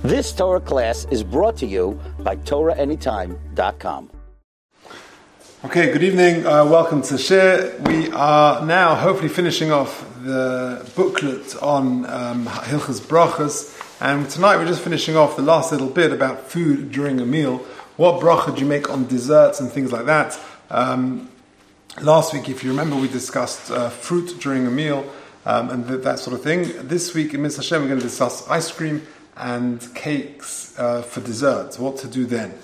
This Torah class is brought to you by TorahAnytime.com. Okay, good evening. Welcome to Shir. We are now hopefully finishing off the booklet on Hilchos Brachos, and tonight we're just finishing off the last little bit about food during a meal. What bracha do you make on desserts and things like that? Last week, if you remember, we discussed fruit during a meal and that sort of thing. This week in Mitzvah Hashem, we're going to discuss ice cream and cakes for desserts. What to do then?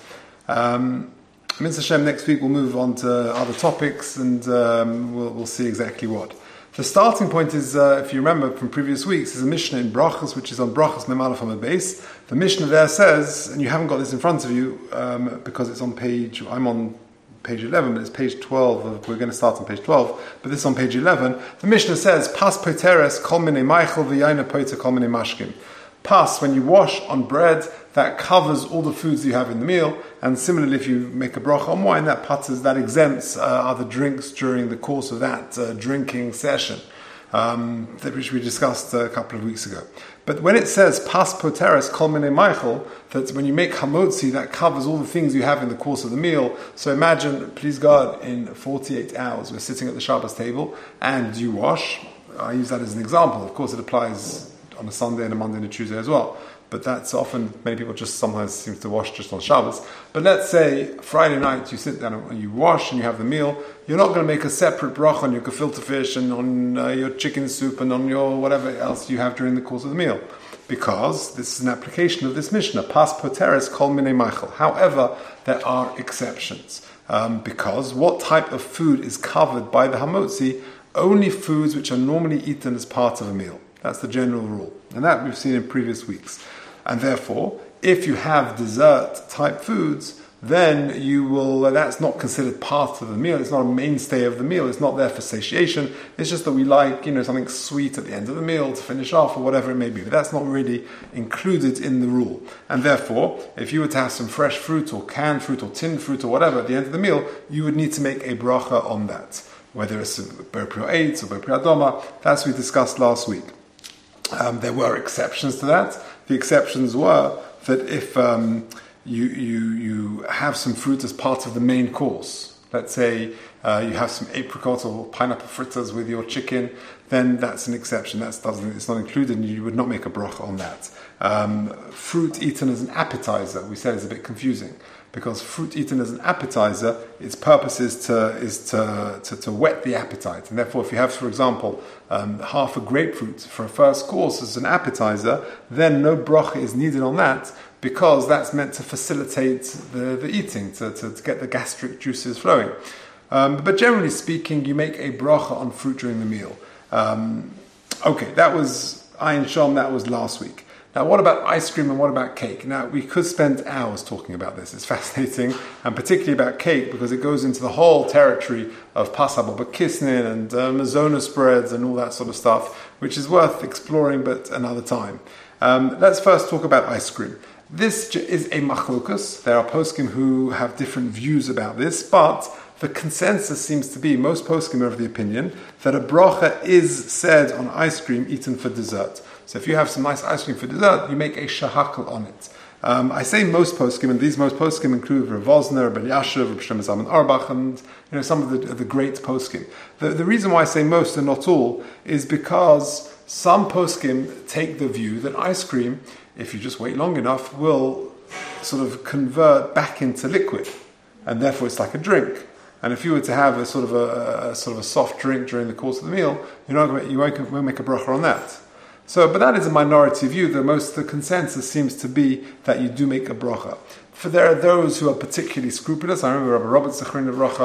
Mitzvah Hashem, next week we'll move on to other topics and we'll see exactly what. The starting point is, if you remember from previous weeks, is a Mishnah in Brachos, which is on Brachos Mem Aleph Amud Beis. The Mishnah there says, and you haven't got this in front of you because it's on page, I'm on page 11, but it's page 12, we're going to start on page 12, but this is on page 11. The Mishnah says, Pas poteres kol minei meichel v'yaina poter kol minei mashkim. Pas, when you wash on bread, that covers all the foods you have in the meal, and similarly if you make a bracha on wine, that exempts other drinks during the course of that drinking session, which we discussed a couple of weeks ago. But when it says pas poteres kol minei meichel, that when you make hamotzi, that covers all the things you have in the course of the meal. So imagine, please God, in 48 hours we're sitting at the Shabbos table and you wash. I use that as an example. Of course it applies on a Sunday and a Monday and a Tuesday as well. But that's often, many people just sometimes seem to wash just on Shabbos. But let's say Friday night you sit down and you wash and you have the meal. You're not going to make a separate bracha on your gefilte fish and on your chicken soup and on your whatever else you have during the course of the meal. Because this is an application of this Mishnah. Pas poteres kol minei meichel. However, there are exceptions. Because what type of food is covered by the hamotzi? Only foods which are normally eaten as part of a meal. That's the general rule. And that we've seen in previous weeks. And therefore, if you have dessert type foods, then that's not considered part of the meal. It's not a mainstay of the meal. It's not there for satiation. It's just that we like, something sweet at the end of the meal to finish off or whatever it may be. But that's not really included in the rule. And therefore, if you were to have some fresh fruit or canned fruit or tinned fruit or whatever at the end of the meal, you would need to make a bracha on that. Whether it's Ber Pri Eitz or Ber Pri Adoma, that's what we discussed last week. There were exceptions to that. The exceptions were that if you have some fruit as part of the main course, let's say you have some apricot or pineapple fritters with your chicken, then that's an exception. It's not included, and you would not make a bracha on that. Fruit eaten as an appetizer, we said, is a bit confusing. Because fruit eaten as an appetizer, its purpose is to whet the appetite. And therefore, if you have, for example, half a grapefruit for a first course as an appetizer, then no bracha is needed on that, because that's meant to facilitate the eating, to get the gastric juices flowing. But generally speaking, you make a bracha on fruit during the meal. Okay, that was Ayin Shom, that was last week. Now, what about ice cream and what about cake? Now, we could spend hours talking about this. It's fascinating, and particularly about cake, because it goes into the whole territory of Pasabal Bakisnin and Mazona spreads and all that sort of stuff, which is worth exploring, but another time. Let's first talk about ice cream. This is a machlokus. There are poskim who have different views about this, but the consensus seems to be, most poskim are of the opinion, that a bracha is said on ice cream eaten for dessert. So if you have some nice ice cream for dessert, you make a shahakal on it. I say most poskim, and these most poskim include Rav Vosner, Rav Elyashiv, Rav Shlomo Zalman Auerbach, and some of the great poskim. The reason why I say most and not all is because some poskim take the view that ice cream, if you just wait long enough, will sort of convert back into liquid, and therefore it's like a drink. And if you were to have a sort of a soft drink during the course of the meal, you won't make a bracha on that. But that is a minority view. The consensus seems to be that you do make a bracha. For there are those who are particularly scrupulous. I remember Rabbi Robert Zechrin of Bracha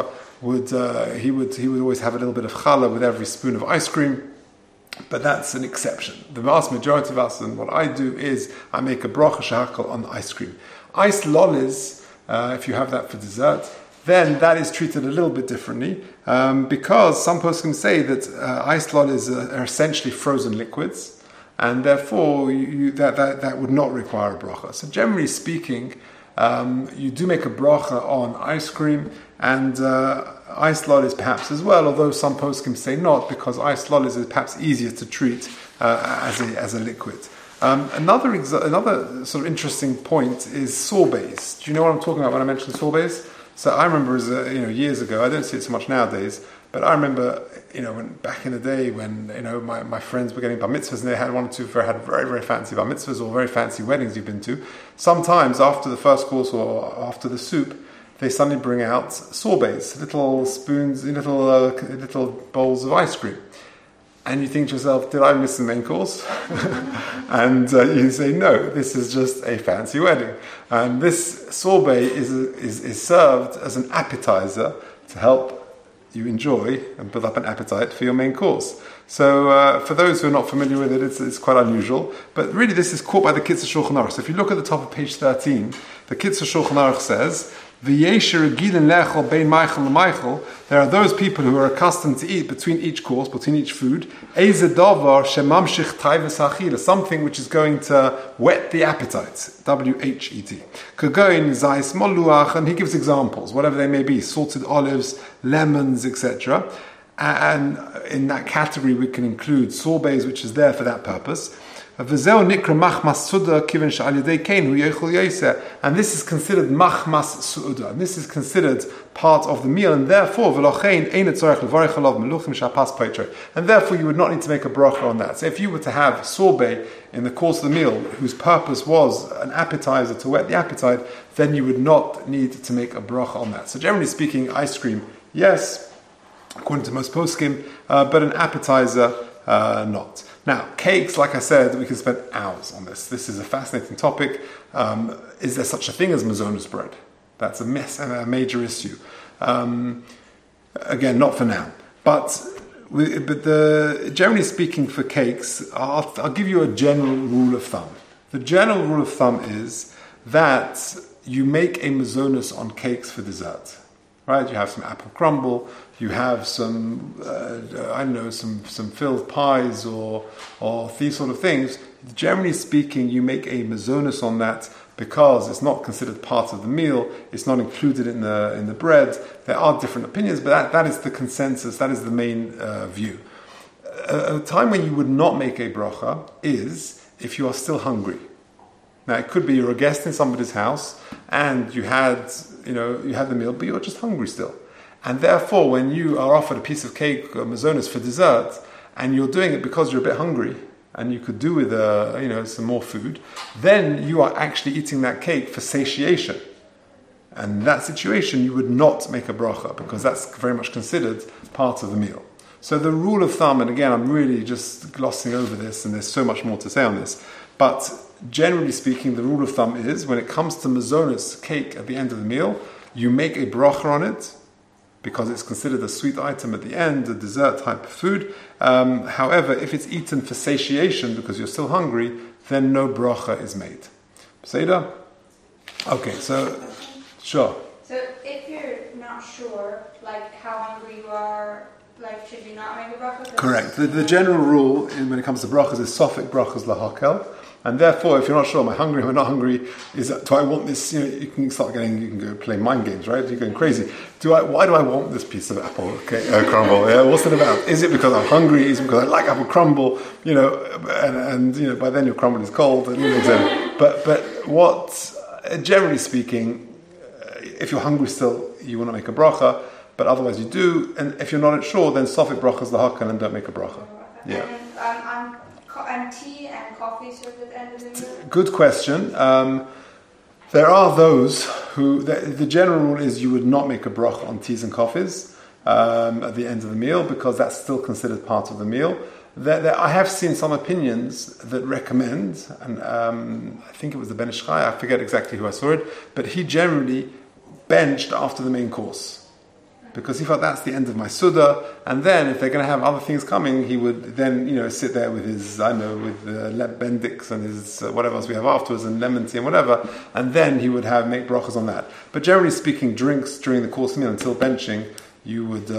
would always have a little bit of challah with every spoon of ice cream. But that's an exception. The vast majority of us, and what I do is I make a bracha shahakal on ice cream. Ice lollies, if you have that for dessert, then that is treated a little bit differently, because some poskim say that ice lollies are essentially frozen liquids, and therefore that would not require a bracha. So generally speaking, you do make a bracha on ice cream, and ice lollies perhaps as well, although some poskim say not, because ice lollies is perhaps easier to treat as a liquid. Another sort of interesting point is sorbets. Do you know what I'm talking about when I mention sorbets? So I remember years ago, I don't see it so much nowadays, but I remember, when back in the day when, my friends were getting bar mitzvahs and they had one or two had very, very fancy bar mitzvahs or very fancy weddings you've been to. Sometimes after the first course or after the soup, they suddenly bring out sorbets, little spoons, little bowls of ice cream. And you think to yourself, did I miss the main course? And you say, no, this is just a fancy wedding. And this sorbet is served as an appetizer to help you enjoy and build up an appetite for your main course. So for those who are not familiar with it, it's quite unusual. But really this is caught by the Kitzur Shulchan Aruch. So if you look at the top of page 13, the Kitzur Shulchan Aruch says, there are those people who are accustomed to eat between each course, between each food, something which is going to whet the appetite, W-H-E-T. And he gives examples, whatever they may be, salted olives, lemons, etc. And in that category we can include sorbets, which is there for that purpose. And this is considered machmas su'uda, and this is considered part of the meal, and therefore you would not need to make a bracha on that. So if you were to have sorbet in the course of the meal, whose purpose was an appetizer to whet the appetite, then you would not need to make a bracha on that. So generally speaking, ice cream, yes, according to most poskim, but an appetizer, not. Now, cakes, like I said, we can spend hours on this. This is a fascinating topic. Is there such a thing as mazonos bread? That's a major issue. Again, not for now. But generally speaking, for cakes, I'll give you a general rule of thumb. The general rule of thumb is that you make a mazonos on cakes for dessert. Right? You have some apple crumble, you have some, some filled pies or these sort of things. Generally speaking, you make a mazonos on that because it's not considered part of the meal, it's not included in the bread. There are different opinions, but that is the consensus, that is the main view. A time when you would not make a bracha is if you are still hungry. Now, it could be you're a guest in somebody's house and you had the meal, but you're just hungry still. And therefore, when you are offered a piece of cake or mazonos for dessert, and you're doing it because you're a bit hungry, and you could do with some more food, then you are actually eating that cake for satiation. And in that situation, you would not make a bracha, because that's very much considered part of the meal. So the rule of thumb, and again, I'm really just glossing over this, and there's so much more to say on this, but generally speaking, the rule of thumb is, when it comes to mazonos cake at the end of the meal, you make a bracha on it, because it's considered a sweet item at the end, a dessert type of food. However, if it's eaten for satiation, because you're still hungry, then no bracha is made. Seder? Okay, so, sure. So if you're not sure, like how hungry you are, like should you not make a bracha? Correct. The general rule when it comes to brachas is sofek brachas lahakel. And therefore, if you're not sure, am I hungry or not hungry, do I want this? You can go play mind games, right? You're going crazy. Why do I want this piece of apple crumble? Yeah, what's it about? Is it because I'm hungry? Is it because I like apple crumble? And by then your crumble is cold. But generally speaking, if you're hungry still, you want to make a bracha, but otherwise you do. And if you're not sure, then sofek brachas lahakel and don't make a bracha. Yeah. And tea and coffee served at the end of the meal? Good question. There are those who, the general rule is you would not make a bracha on teas and coffees at the end of the meal, because that's still considered part of the meal. I have seen some opinions that recommend, and I think it was the Ben Ish Chai, I forget exactly who I saw it, but he generally benched after the main course, because he thought that's the end of my Suda, and then if they're going to have other things coming, he would then, sit there with his, with Bendix and his whatever else we have afterwards, and lemon tea and whatever, and then he would make brachas on that. But generally speaking, drinks during the course of the meal until benching, you would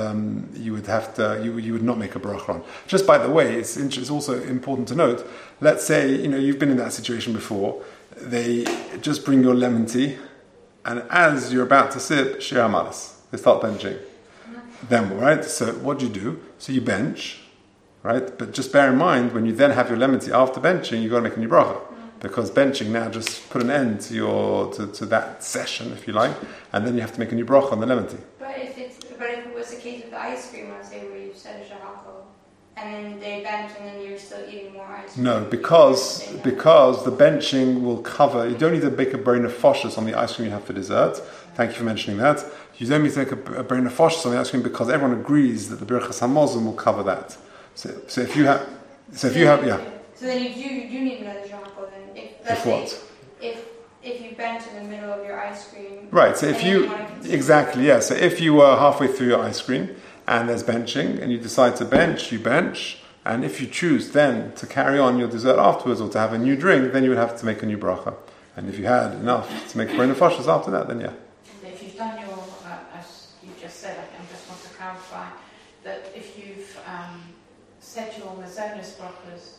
not make a bracha on. Just by the way, it's also important to note, let's say, you've been in that situation before, they just bring your lemon tea, and as you're about to sip, shir hamalas. They start benching. Then, right? So what do? So you bench, right? But just bear in mind, when you then have your lemon tea after benching, you've got to make a new bracha. Because benching now just put an end to that session, if you like, and then you have to make a new bracha on the lemon tea. But if it was the case with the ice cream, let's say, where you said a shahako, and then they bench, and then you're still eating more ice cream. No, because the benching will cover. You don't need to make a brain of nefashos on the ice cream you have for dessert. Thank you for mentioning that. You don't need to make a brain of nefashos on the ice cream because everyone agrees that the birchas hamazon will cover that. So if you have, So then you do need another shahako then. If what? If you bench in the middle of your ice cream. Right, so if you exactly, yeah. So if you were halfway through your ice cream and there's benching and you decide to bench, you bench, and if you choose then to carry on your dessert afterwards or to have a new drink, then you would have to make a new bracha. And if you had enough to make brain nefashos after that, then yeah. If you've done your, as you just said, I just want to clarify that if you've said your mazonos brachas,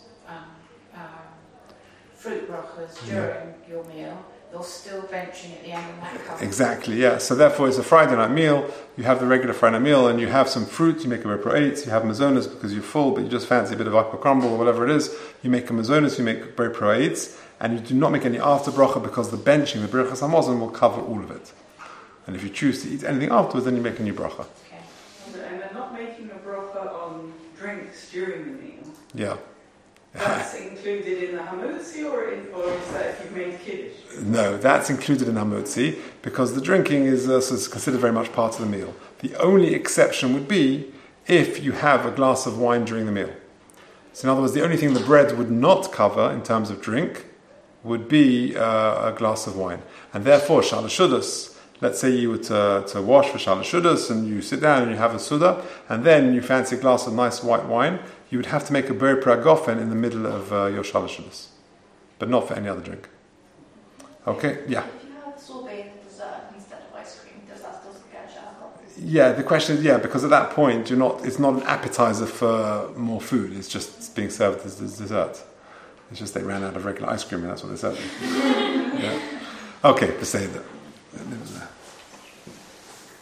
fruit brachas during your meal, you're still benching at the end of that cup. Exactly, yeah. So therefore it's a Friday night meal, you have the regular Friday night meal, and you have some fruit, you make a repro 8, you have mazonos because you're full, but you just fancy a bit of aqua crumble or whatever it is, you make a mazonos, you make repro 8, and you do not make any after bracha because the benching, the birchas hamazon, will cover all of it. And if you choose to eat anything afterwards, then you make a new bracha. Okay. And they're not making a bracha on drinks during the meal. Yeah. That's included in the hamotzi, or is that if you've made kiddush? No, that's included in hamotzi because the drinking is considered very much part of the meal. The only exception would be if you have a glass of wine during the meal. So in other words, the only thing the bread would not cover in terms of drink would be a glass of wine. And therefore, shalashudas, let's say you were to wash for shalashudas and you sit down and you have a suda, and then you fancy a glass of nice white wine, you would have to make a ber pragofen in the middle of your shalashudas, but not for any other drink. Okay, yeah. If you have sorbet in the dessert instead of ice cream, does that still get shahako? Yeah, the question is, because at that point it's not an appetizer for more food, it's just being served as dessert. It's just they ran out of regular ice cream and that's what they served. Yeah. Okay, Beseder.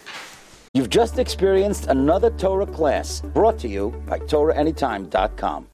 You've just experienced another Torah class brought to you by TorahAnytime.com.